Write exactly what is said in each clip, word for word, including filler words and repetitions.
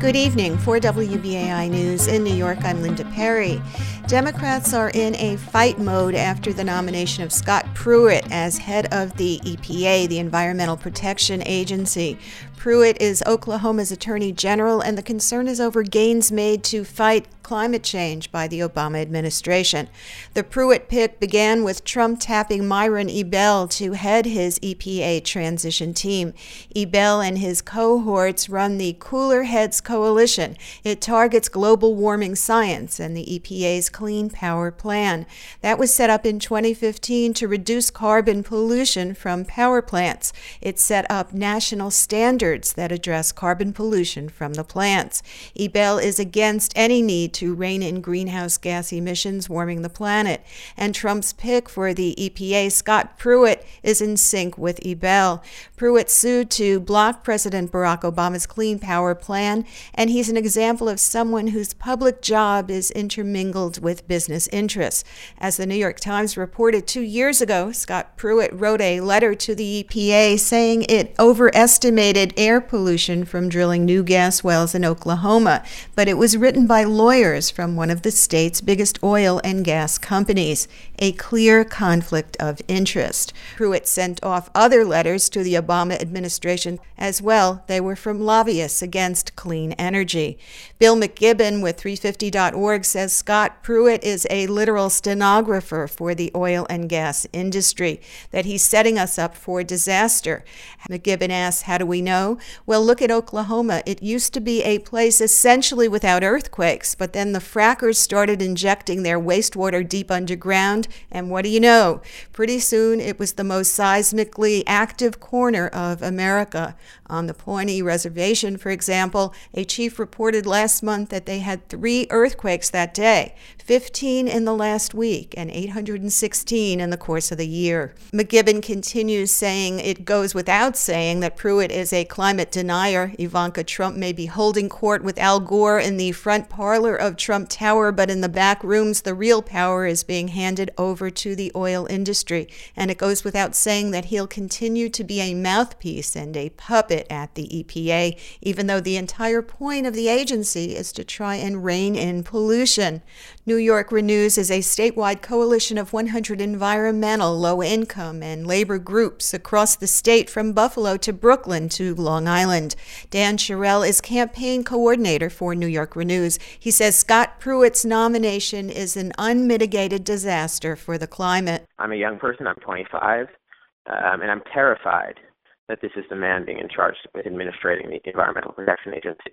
Good evening. For W B A I News in New York, I'm Linda Perry. Democrats are in a fight mode after the nomination of Scott Pruitt as head of the E P A, the Environmental Protection Agency. Pruitt is Oklahoma's Attorney General, and the concern is over gains made to fight climate change by the Obama administration. The Pruitt pick began with Trump tapping Myron Ebell to head his E P A transition team. Ebell and his cohorts run the Cooler Heads Coalition. It targets global warming science and the E P A's Clean Power Plan. That was set up in twenty fifteen to reduce carbon pollution from power plants. It set up national standards that address carbon pollution from the plants. Ebell is against any need to rein in greenhouse gas emissions warming the planet. And Trump's pick for the E P A, Scott Pruitt, is in sync with Ebell. Pruitt sued to block President Barack Obama's Clean Power Plan, and he's an example of someone whose public job is intermingled with business interests. As the New York Times reported two years ago, Scott Pruitt wrote a letter to the E P A saying it overestimated air pollution from drilling new gas wells in Oklahoma, but it was written by lawyers from one of the state's biggest oil and gas companies, a clear conflict of interest. Pruitt sent off other letters to the Obama administration as well. They were from lobbyists against clean energy. Bill McGibbon with three fifty dot org says Scott Pruitt is a literal stenographer for the oil and gas industry, that he's setting us up for disaster. McGibbon asks, how do we know? Well, look at Oklahoma. It used to be a place essentially without earthquakes, but then the frackers started injecting their wastewater deep underground, and what do you know? Pretty soon it was the most seismically active corner of America. On the Pawnee Reservation, for example, a chief reported last month that they had three earthquakes that day, fifteen in the last week, and eight hundred sixteen in the course of the year. McGibbon continues, saying it goes without saying that Pruitt is a climate denier. Ivanka Trump may be holding court with Al Gore in the front parlor of Trump Tower, but in the back rooms, the real power is being handed over to the oil industry. And it goes without saying that he'll continue to be a mouthpiece and a puppet at the E P A, even though the entire point of the agency is to try and rein in pollution. New York Renews is a statewide coalition of one hundred environmental, low-income, and labor groups across the state from Buffalo to Brooklyn to Long Island. Dan Sherrill is campaign coordinator for New York Renews. He says Scott Pruitt's nomination is an unmitigated disaster for the climate. I'm a young person. I'm twenty-five, um, and I'm terrified that this is the man being in charge with administrating the Environmental Protection Agency.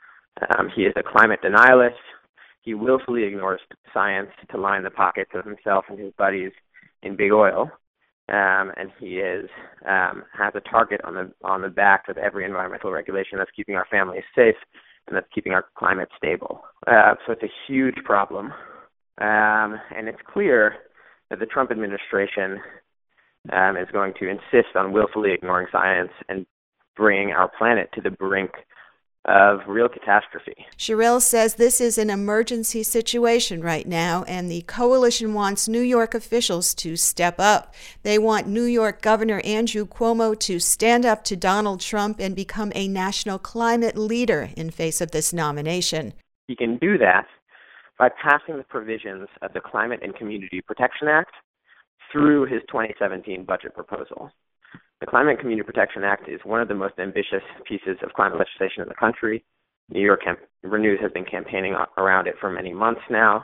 Um, he is a climate denialist. He willfully ignores science to line the pockets of himself and his buddies in big oil, um, and he is um, has a target on the on the back of every environmental regulation that's keeping our families safe and that's keeping our climate stable. Uh, so it's a huge problem, um, and it's clear that the Trump administration um, is going to insist on willfully ignoring science and bringing our planet to the brink of real catastrophe. Sherrill says this is an emergency situation right now, and the coalition wants New York officials to step up. They want New York Governor Andrew Cuomo to stand up to Donald Trump and become a national climate leader in face of this nomination. He can do that by passing the provisions of the Climate and Community Protection Act through his twenty seventeen budget proposal. The Climate and Community Protection Act is one of the most ambitious pieces of climate legislation in the country. New York Camp- Renews has been campaigning around it for many months now.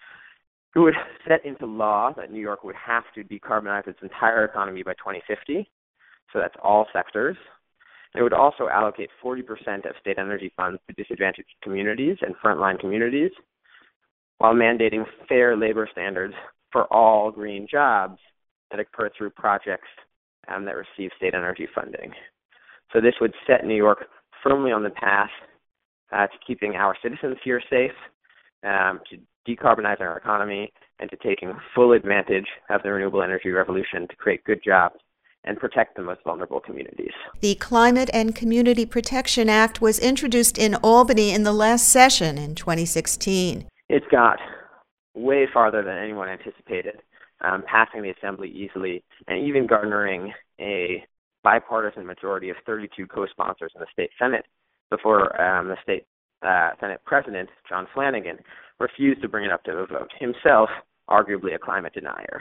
It would set into law that New York would have to decarbonize its entire economy by twenty fifty, so that's all sectors. It would also allocate forty percent of state energy funds to disadvantaged communities and frontline communities, while mandating fair labor standards for all green jobs that occur through projects Um, that receive state energy funding. So this would set New York firmly on the path uh, to keeping our citizens here safe, um, to decarbonize our economy, and to taking full advantage of the renewable energy revolution to create good jobs and protect the most vulnerable communities. The Climate and Community Protection Act was introduced in Albany in the last session in twenty sixteen. It's got way farther than anyone anticipated. Um, passing the Assembly easily, and even garnering a bipartisan majority of thirty-two co-sponsors in the state Senate before um, the state uh, Senate President John Flanagan refused to bring it up to a vote, himself arguably a climate denier.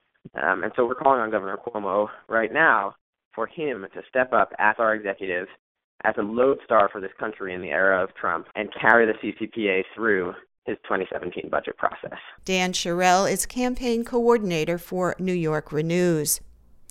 Um, and so we're calling on Governor Cuomo right now for him to step up as our executive, as a lodestar for this country in the era of Trump, and carry the C C P A through his twenty seventeen budget process. Dan Sherrill is campaign coordinator for New York Renews.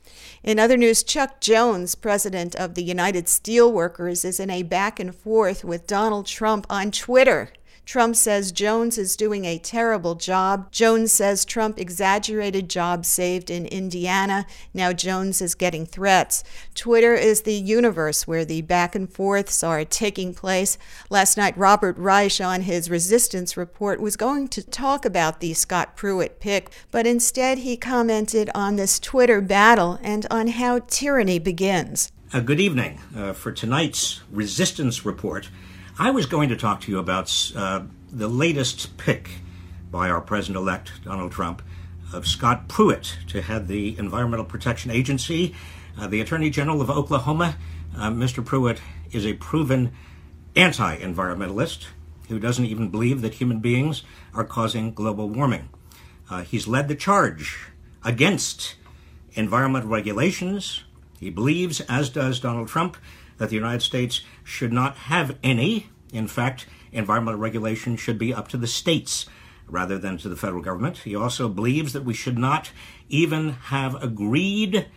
In other news, Chuck Jones, president of the United Steelworkers, is in a back and forth with Donald Trump on Twitter. Trump says Jones is doing a terrible job. Jones says Trump exaggerated jobs saved in Indiana. Now Jones is getting threats. Twitter is the universe where the back and forths are taking place. Last night, Robert Reich on his Resistance Report was going to talk about the Scott Pruitt pick, but instead he commented on this Twitter battle and on how tyranny begins. Uh, good evening. Uh, for tonight's Resistance Report, I was going to talk to you about uh, the latest pick by our president-elect, Donald Trump, of Scott Pruitt to head the Environmental Protection Agency. Uh, the Attorney General of Oklahoma, uh, Mister Pruitt, is a proven anti-environmentalist who doesn't even believe that human beings are causing global warming. Uh, he's led the charge against environmental regulations. He believes, as does Donald Trump, that the United States should not have any. In fact, environmental regulation should be up to the states rather than to the federal government. He also believes that we should not even have agreed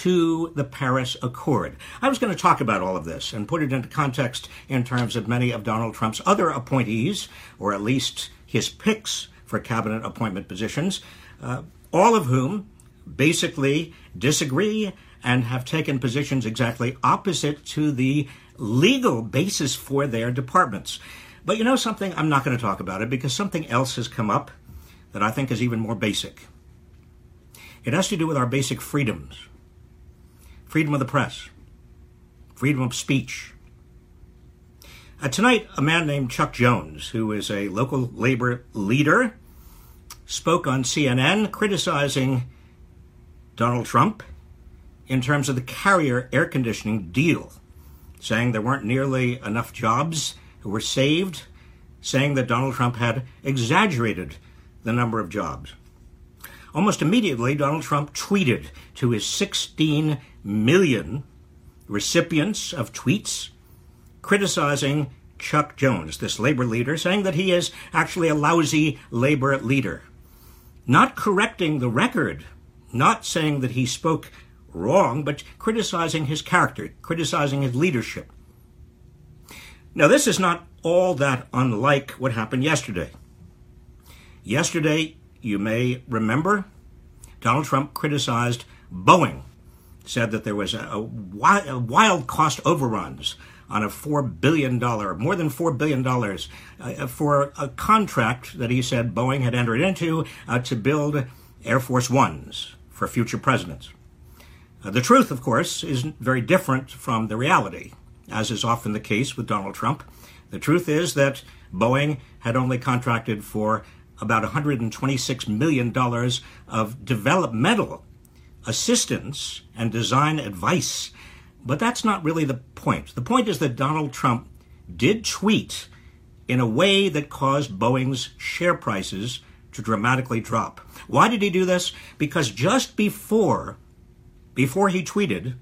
to the Paris Accord. I was going to talk about all of this and put it into context in terms of many of Donald Trump's other appointees, or at least his picks for cabinet appointment positions, uh, all of whom basically disagree and have taken positions exactly opposite to the legal basis for their departments. But you know something? I'm not going to talk about it because something else has come up that I think is even more basic. It has to do with our basic freedoms. Freedom of the press. Freedom of speech. Uh, tonight, a man named Chuck Jones, who is a local labor leader, spoke on C N N criticizing Donald Trump in terms of the Carrier air conditioning deal, saying there weren't nearly enough jobs who were saved, saying that Donald Trump had exaggerated the number of jobs. Almost immediately, Donald Trump tweeted to his sixteen million recipients of tweets criticizing Chuck Jones, this labor leader, saying that he is actually a lousy labor leader, not correcting the record, not saying that he spoke wrong, but criticizing his character, criticizing his leadership. Now, this is not all that unlike what happened yesterday. Yesterday, you may remember, Donald Trump criticized Boeing, said that there was a, a, wild, a wild cost overruns on a four billion dollars, more than four billion dollars, uh, for a contract that he said Boeing had entered into uh, to build Air Force Ones for future presidents. Uh, the truth, of course, is very different from the reality, as is often the case with Donald Trump. The truth is that Boeing had only contracted for about one hundred twenty-six million dollars of developmental assistance and design advice. But that's not really the point. The point is that Donald Trump did tweet in a way that caused Boeing's share prices to dramatically drop. Why did he do this? Because just before Before he tweeted,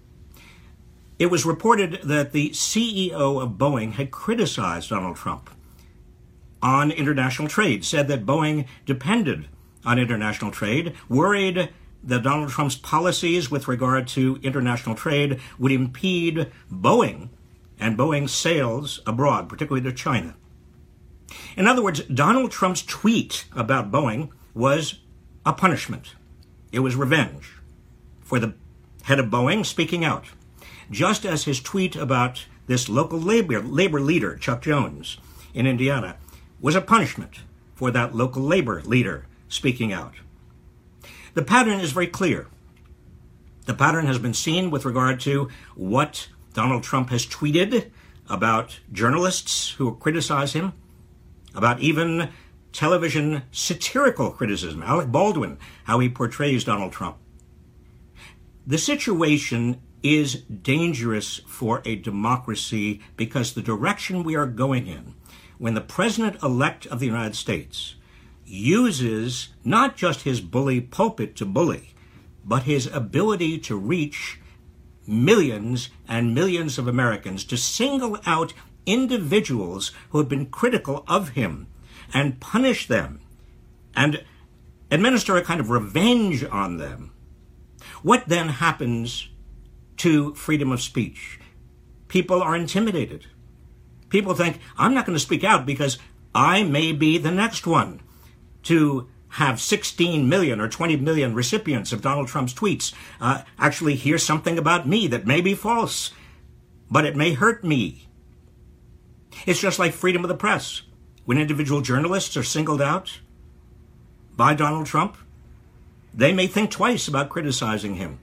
it was reported that the C E O of Boeing had criticized Donald Trump on international trade, said that Boeing depended on international trade, worried that Donald Trump's policies with regard to international trade would impede Boeing and Boeing's sales abroad, particularly to China. In other words, Donald Trump's tweet about Boeing was a punishment. It was revenge for the head of Boeing speaking out, just as his tweet about this local labor, labor leader, Chuck Jones, in Indiana, was a punishment for that local labor leader speaking out. The pattern is very clear. The pattern has been seen with regard to what Donald Trump has tweeted about journalists who criticize him, about even television satirical criticism, Alec Baldwin, how he portrays Donald Trump. The situation is dangerous for a democracy because the direction we are going in, when the president-elect of the United States uses not just his bully pulpit to bully, but his ability to reach millions and millions of Americans, to single out individuals who have been critical of him and punish them and administer a kind of revenge on them. What then happens to freedom of speech? People are intimidated. People think, I'm not going to speak out because I may be the next one to have sixteen million or twenty million recipients of Donald Trump's tweets uh, actually hear something about me that may be false, but it may hurt me. It's just like freedom of the press. When individual journalists are singled out by Donald Trump, they may think twice about criticizing him.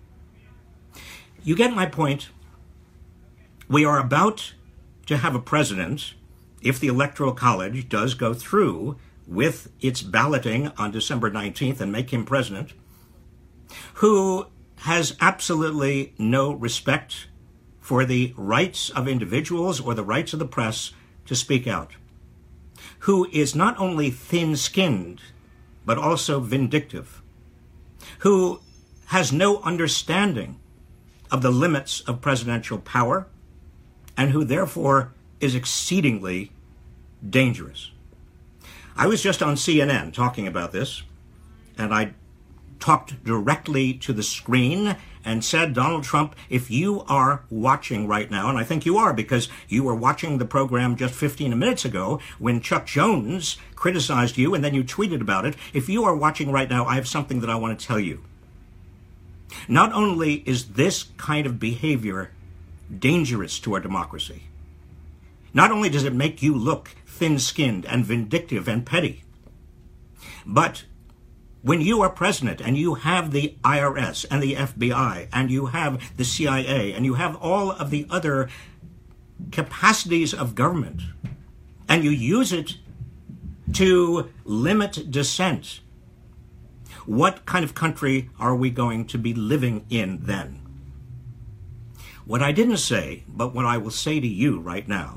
You get my point. We are about to have a president, if the Electoral College does go through with its balloting on December nineteenth and make him president, who has absolutely no respect for the rights of individuals or the rights of the press to speak out, who is not only thin-skinned, but also vindictive, who has no understanding of the limits of presidential power, and who therefore is exceedingly dangerous. I was just on C N N talking about this, and I talked directly to the screen and said, Donald Trump, if you are watching right now, and I think you are because you were watching the program just fifteen minutes ago when Chuck Jones criticized you and then you tweeted about it, if you are watching right now, I have something that I want to tell you. Not only is this kind of behavior dangerous to our democracy, not only does it make you look thin-skinned and vindictive and petty, but when you are president and you have the I R S and the F B I and you have the C I A and you have all of the other capacities of government and you use it to limit dissent, what kind of country are we going to be living in then? What I didn't say, but what I will say to you right now,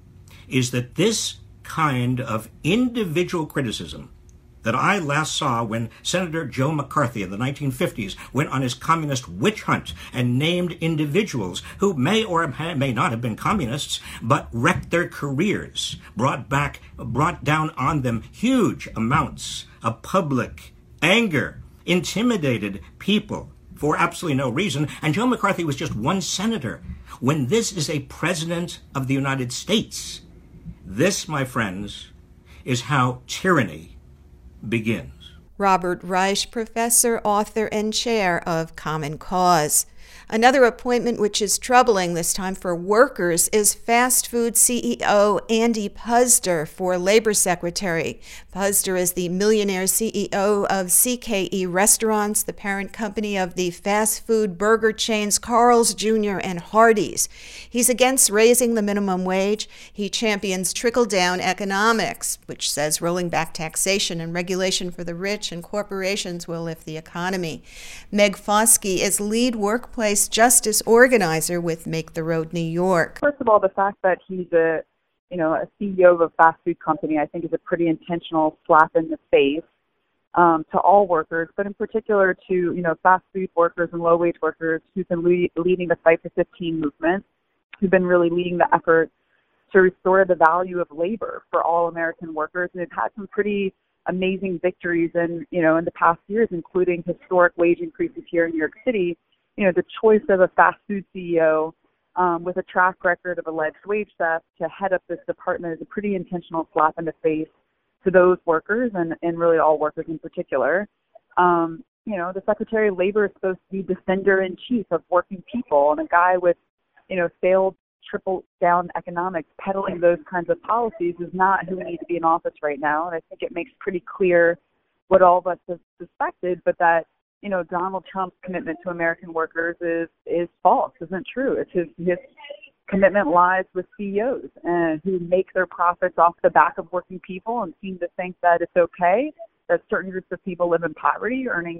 is that this kind of individual criticism that I last saw when Senator Joe McCarthy in the nineteen fifties went on his communist witch hunt and named individuals who may or may not have been communists, but wrecked their careers, brought back, brought down on them huge amounts of public anger, intimidated people for absolutely no reason. And Joe McCarthy was just one senator. When this is a president of the United States, this, my friends, is how tyranny begins. Robert Reich, professor, author, and chair of Common Cause. Another appointment which is troubling, this time for workers, is fast food C E O Andy Puzder for Labor Secretary. Puzder is the millionaire C E O of C K E Restaurants, the parent company of the fast food burger chains Carl's Junior and Hardee's. He's against raising the minimum wage. He champions trickle-down economics, which says rolling back taxation and regulation for the rich and corporations will lift the economy. Meg Foskey is lead workplace justice organizer with Make the Road New York. First of all, the fact that he's a, you know, a C E O of a fast food company, I think is a pretty intentional slap in the face um, to all workers, but in particular to, you know, fast food workers and low-wage workers who've been le- leading the Fight for fifteen movement, who've been really leading the effort to restore the value of labor for all American workers, and have had some pretty amazing victories in, you know, in the past years, including historic wage increases here in New York City. You know, the choice of a fast food C E O um, with a track record of alleged wage theft to head up this department is a pretty intentional slap in the face to those workers and, and really all workers in particular. Um, you know, the Secretary of Labor is supposed to be defender-in-chief of working people, and a guy with, you know, failed triple-down economics peddling those kinds of policies is not who needs to be in office right now. And I think it makes pretty clear what all of us have suspected, but that, you know, Donald Trump's commitment to American workers is is false, isn't true. It's his, his commitment lies with C E Os and who make their profits off the back of working people and seem to think that it's okay that certain groups of people live in poverty, earning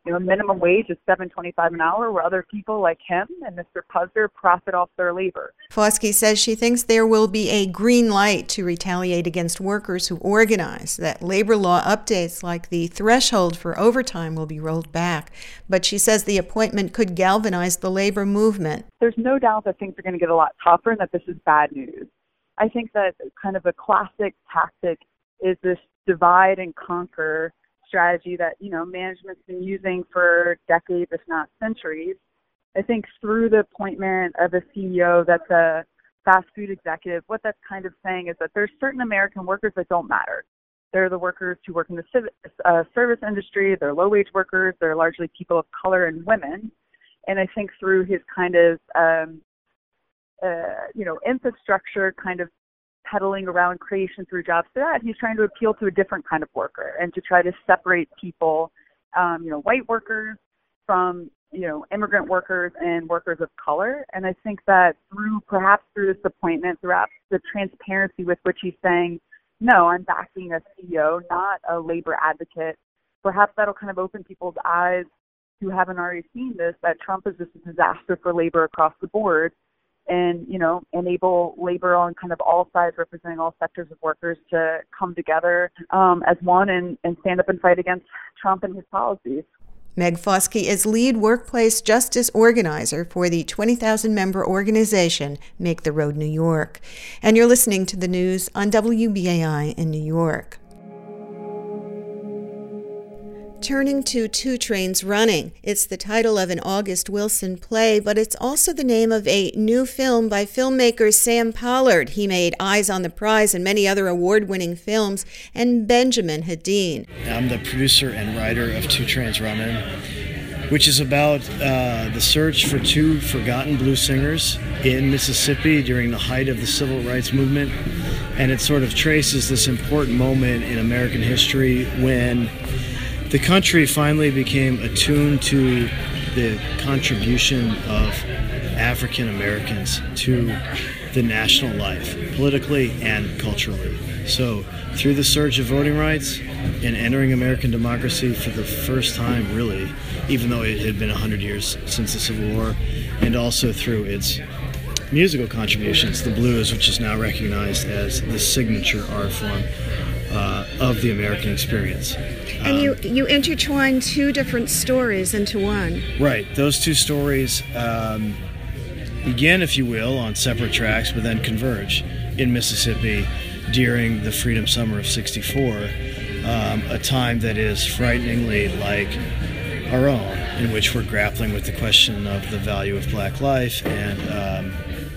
you know, minimum wage is seven twenty-five an hour, where other people like him and Mister Puzder profit off their labor. Foskey says she thinks there will be a green light to retaliate against workers who organize, that labor law updates like the threshold for overtime will be rolled back. But she says the appointment could galvanize the labor movement. There's no doubt that things are going to get a lot tougher and that this is bad news. I think that kind of a classic tactic is this divide and conquer strategy that, you know, management's been using for decades, if not centuries. I think through the appointment of a C E O that's a fast food executive, what that's kind of saying is that there's certain American workers that don't matter. They're the workers who work in the civ- uh, service industry, they're low-wage workers, they're largely people of color and women. And I think through his kind of, um, uh, you know, infrastructure kind of peddling around creation through jobs to that, he's trying to appeal to a different kind of worker and to try to separate people, um, you know, white workers from, you know, immigrant workers and workers of color. And I think that through, perhaps through this appointment, throughout the transparency with which he's saying, no, I'm backing a C E O, not a labor advocate, perhaps that'll kind of open people's eyes who haven't already seen this, that Trump is just a disaster for labor across the board, and, you know, enable labor on kind of all sides, representing all sectors of workers, to come together um, as one and, and stand up and fight against Trump and his policies. Meg Foskey is lead workplace justice organizer for the twenty thousand member organization Make the Road New York. And you're listening to the news on W B A I in New York. Turning to Two Trains Running. It's the title of an August Wilson play, but it's also the name of a new film by filmmaker Sam Pollard. He made Eyes on the Prize and many other award-winning films, and Benjamin Hedin. I'm the producer and writer of Two Trains Running, which is about uh, the search for two forgotten blues singers in Mississippi during the height of the civil rights movement. And it sort of traces this important moment in American history when the country finally became attuned to the contribution of African Americans to the national life, politically and culturally. So through the surge of voting rights and entering American democracy for the first time, really, even though it had been one hundred years since the Civil War, and also through its musical contributions, the blues, which is now recognized as the signature art form uh, of the American experience. And you, you intertwine two different stories into one. Right. Those two stories um, begin, if you will, on separate tracks, but then converge in Mississippi during the Freedom Summer of sixty-four, um, a time that is frighteningly like our own, in which we're grappling with the question of the value of black life and um,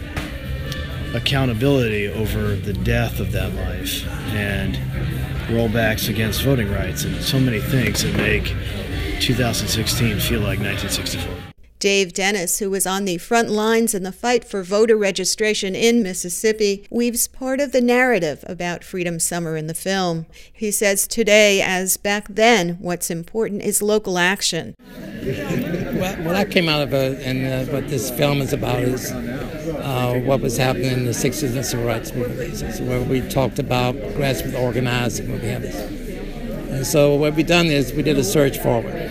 accountability over the death of that life, and rollbacks against voting rights, and so many things that make two thousand sixteen feel like nineteen sixty-four. Dave Dennis, who was on the front lines in the fight for voter registration in Mississippi, weaves part of the narrative about Freedom Summer in the film. He says today, as back then, what's important is local action. Well, what I came out of it, and uh, what this film is about, is uh, what was happening in the sixties and civil rights movement, where we talked about grassroots organizing. What we have. And so what we done is we did a search forward.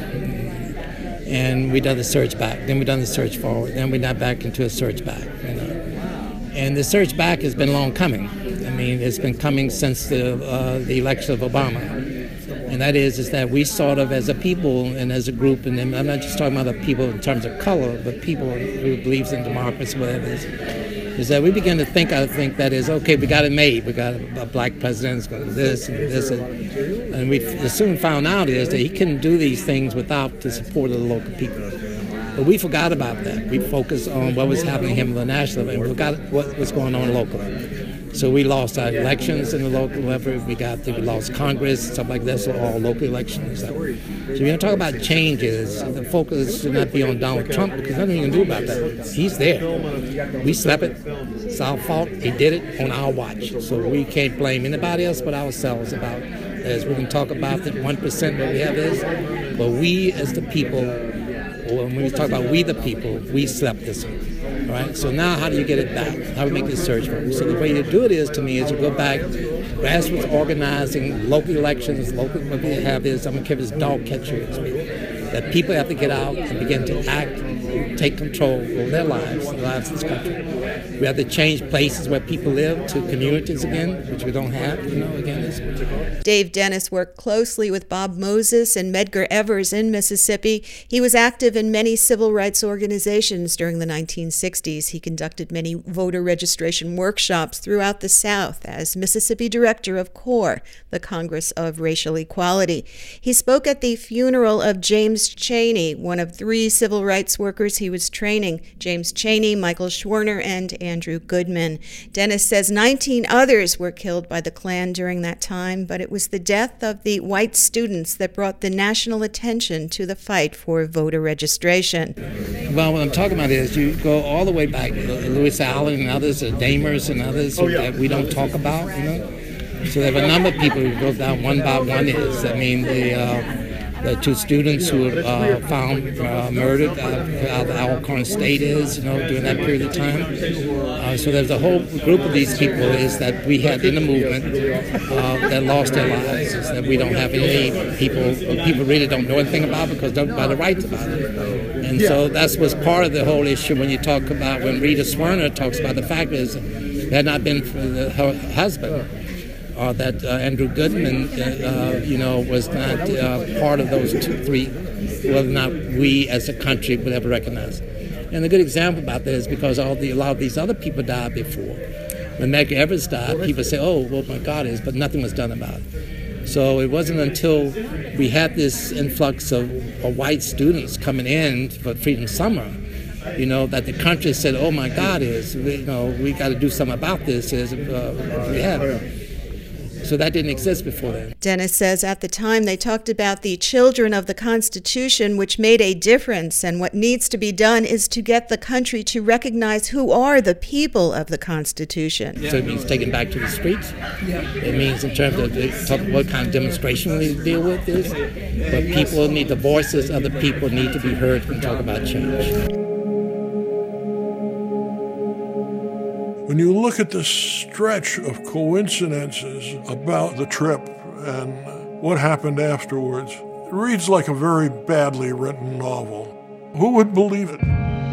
And we done the search back. Then we done the search forward. Then we got back into a search back. You know? And the search back has been long coming. I mean, it's been coming since the uh, the election of Obama. And that is, is that we sort of, as a people and as a group, and I'm not just talking about the people in terms of color, but people who believes in democracy, whatever it is, is that we begin to think, I think that is, okay, we got it made. We got a, a black president, it's got this and this. And, and we soon found out is that he couldn't do these things without the support of the local people. But we forgot about that. We focused on what was happening here on the national level, and we forgot what was going on locally. So we lost our elections in the local level. We got we lost Congress, stuff like that. So all local elections. So when you talk about changes, the focus should not be on Donald Trump, because nothing you can do about that. He's there. We slept it. It's our fault. He did it on our watch. So we can't blame anybody else but ourselves about as we can talk about the one percent that we have is, but we as the people, when we talk about we the people, we slept this one. Right? So now how do you get it back? How do we make this search for it? So the way you do it is, to me, is you go back, grassroots organizing, local elections, local, what we have is, I'm going to give this dog catcher experience. that people have to get out and begin to act, take control over their lives, the lives of this country. We have to change places where people live to communities again, which we don't have, you know, again. It's... Dave Dennis worked closely with Bob Moses and Medgar Evers in Mississippi. He was active in many civil rights organizations during the nineteen sixties. He conducted many voter registration workshops throughout the South as Mississippi Director of CORE, the Congress of Racial Equality. He spoke at the funeral of James Chaney, one of three civil rights workers he was training: James Chaney, Michael Schwerner, and Andrew Goodman. Dennis says nineteen others were killed by the Klan during that time, but it was the death of the white students that brought the national attention to the fight for voter registration. Well, what I'm talking about is you go all the way back, Lewis Allen and others, the Damers and others, oh, yeah. that we don't talk about, you know. So there are a number of people who go down one by one is. I mean, the uh, the two students who were uh, found uh, murdered out of, out of Alcorn State is, you know, during that period of time. Uh, so there's a whole group of these people is that we had in the movement uh, that lost their lives, is that we don't have any people, people really don't know anything about because they don't buy the rights about it. And so that's what's part of the whole issue when you talk about, when Rita Schwerner talks about the fact is, it had not been for the, her husband, or that uh, Andrew Goodman, uh, you know, was not uh, part of those two, three, whether or not we as a country would ever recognize. And a good example about that is because all the, a lot of these other people died before. When Medgar Evers died, people say, oh, well, my God, is, but nothing was done about it. So it wasn't until we had this influx of, of white students coming in for Freedom Summer, you know, that the country said, oh, my God, is, you know, we got to do something about this, is uh, we have. So that didn't exist before then. Dennis says at the time they talked about the children of the Constitution, which made a difference, and what needs to be done is to get the country to recognize who are the people of the Constitution. So it means taking back to the streets. It means in terms of the, talk, what kind of demonstration we deal with this. But people need, the voices of the people need to be heard when we talk about change. When you look at the stretch of coincidences about the trip and what happened afterwards, it reads like a very badly written novel. Who would believe it?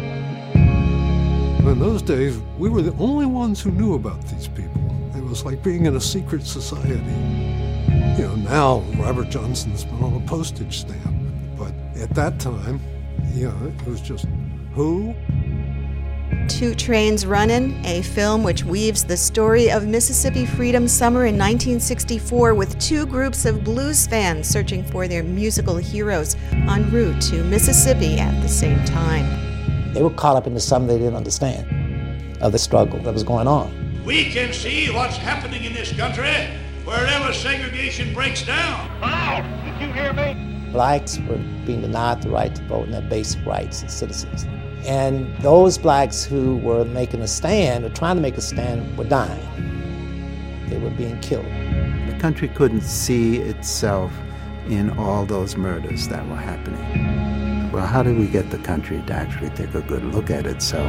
In those days, we were the only ones who knew about these people. It was like being in a secret society. You know, now Robert Johnson's been on a postage stamp, but at that time, you know, it was just who? Two Trains Runnin', a film which weaves the story of Mississippi Freedom Summer in nineteen sixty-four with two groups of blues fans searching for their musical heroes en route to Mississippi at the same time. They were caught up into something they didn't understand of the struggle that was going on. We can see what's happening in this country wherever segregation breaks down. Hello, did you hear me? Blacks were being denied the right to vote and their basic rights as citizens. And those blacks who were making a stand or trying to make a stand were dying. They were being killed. The country couldn't see itself in all those murders that were happening. Well, how did we get the country to actually take a good look at itself?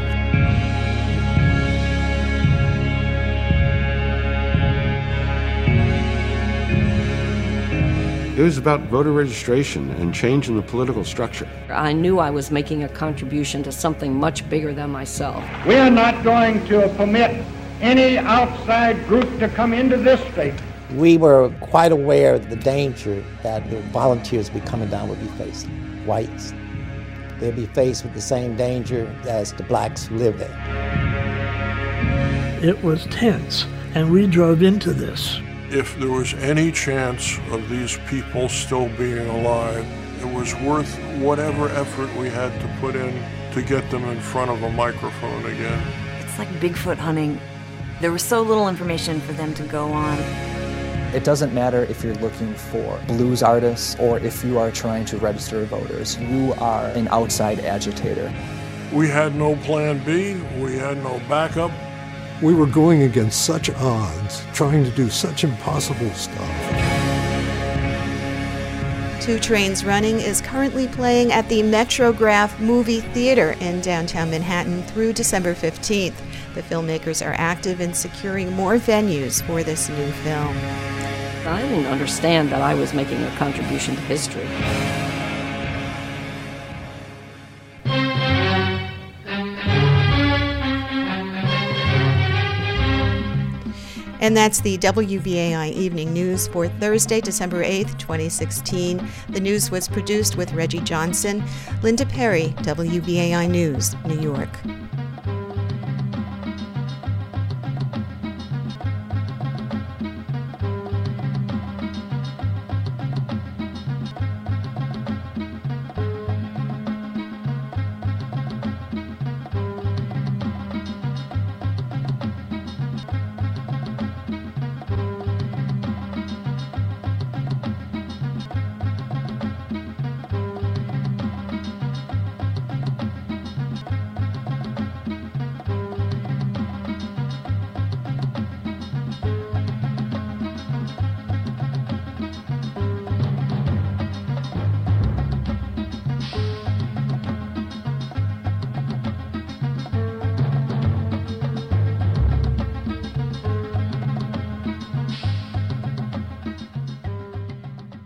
It was about voter registration and changing the political structure. I knew I was making a contribution to something much bigger than myself. We are not going to permit any outside group to come into this state. We were quite aware of the danger that the volunteers would be coming down would be facing. Whites, they'd be faced with the same danger as the blacks who live there. It was tense, and we drove into this. If there was any chance of these people still being alive, it was worth whatever effort we had to put in to get them in front of a microphone again. It's like Bigfoot hunting. There was so little information for them to go on. It doesn't matter if you're looking for blues artists or if you are trying to register voters. You are an outside agitator. We had no plan B. We had no backup. We were going against such odds, trying to do such impossible stuff. Two Trains Running is currently playing at the Metrograph Movie Theater in downtown Manhattan through December fifteenth. The filmmakers are active in securing more venues for this new film. I didn't understand that I was making a contribution to history. And that's the W B A I Evening News for Thursday, December eighth, twenty sixteen. The news was produced with Reggie Johnson. Linda Perry, W B A I News, New York.